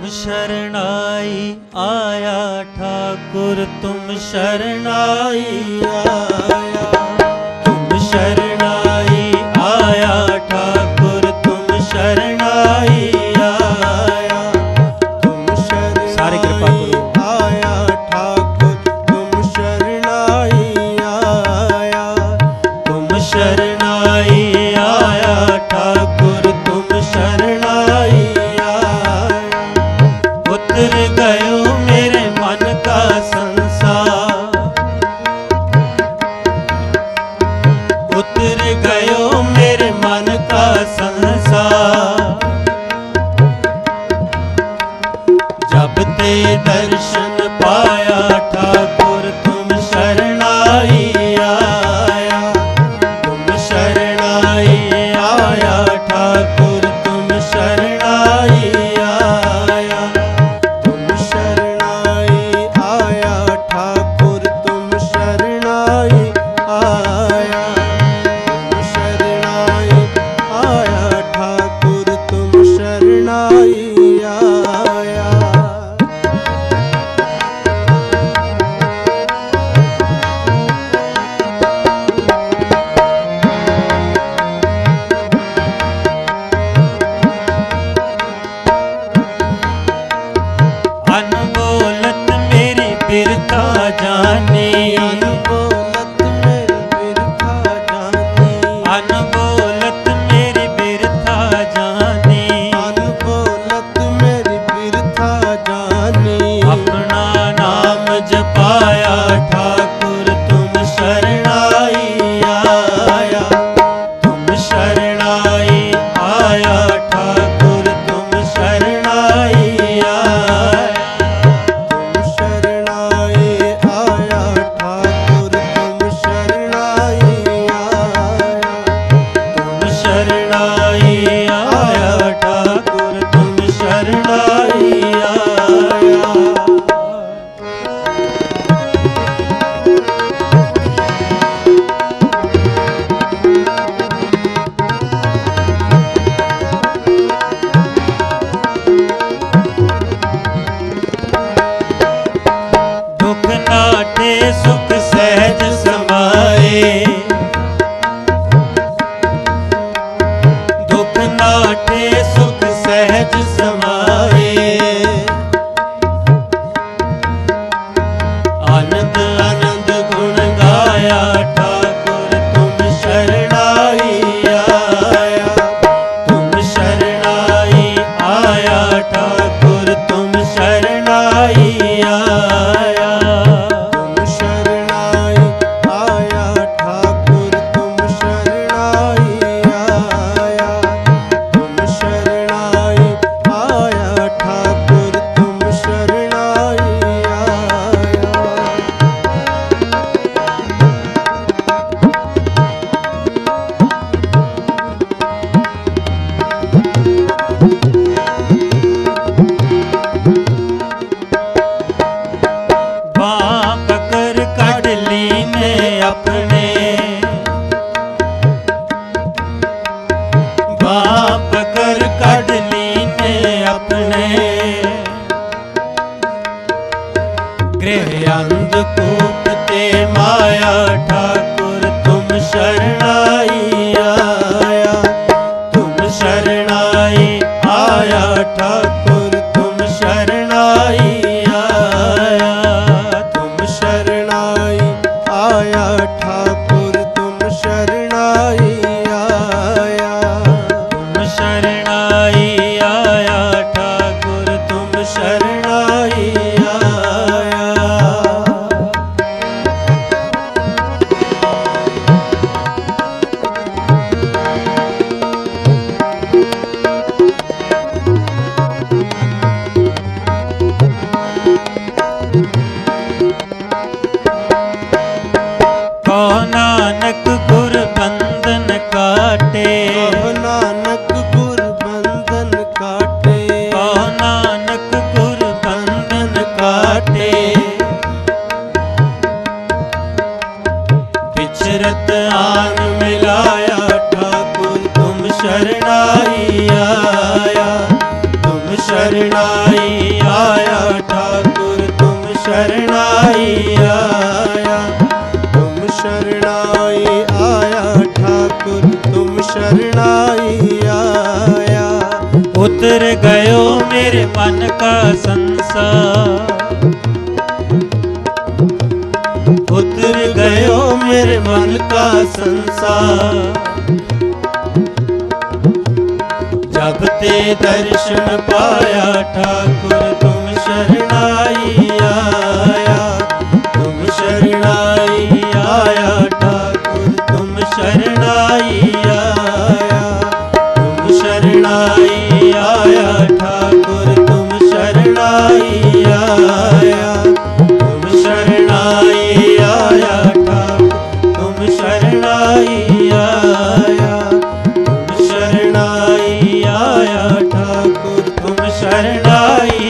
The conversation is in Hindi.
शरणाई आया ठाकुर तुम शरणाई आया, तुम शरणाई आया ठाकुर तुम शरणाई आया, तुम शरणाई सारे कृपा करो आया ठाकुर तुम शरणाई आया, तुम शरणाई आया ठाकुर तुम शरणाई उतर गयो मेरे मन का संसार, उतर गयो मेरे मन का संसार, जब ते दर्शन पाया ठाकुर तुम शरणाई आया, तुम शरणाई आया ठाकुर तुम शरणाई आया, तुम शरणाई आया ठाकुर तुम शरणाई आया, तुम शरणाई आया ठाकुर तुम शरणाई आया। शरणाई आया ठाकुर तुम शरणाई आया। तुम शरणाई आया ठाकुर तुम शरणाई आया। उतर गयो मेरे मन का संसार, उतर गयो मेरे मन का संसार। जब ते दर्शन पाया ठाकुर तुम शरणाई आया। तुम शरणाई आया ठाकुर तुम शरणाई आया। तुम शरणाई आया ठाकुर तुम शरणाई आया। तुम शरणाई आया ठाकुर तुम शरणाई आया। तुम शरणाई आया ठाकुर तुम शरणाई